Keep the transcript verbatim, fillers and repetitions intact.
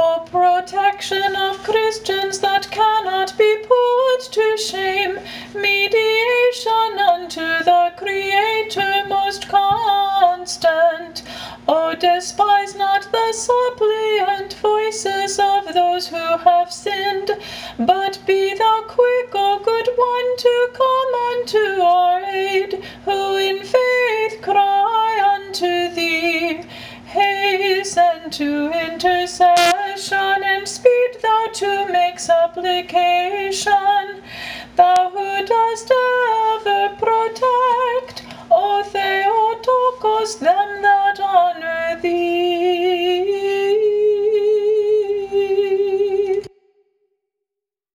O protection of Christians that cannot be put to shame, mediation unto the Creator most constant. O despise not the suppliant voices of those who have sinned, but be thou quick, O good one, to come unto our aid, who in faith cry unto thee. Hasten to intercession, and speed thou to make supplication. Thou who dost ever protect, O Theotokos, them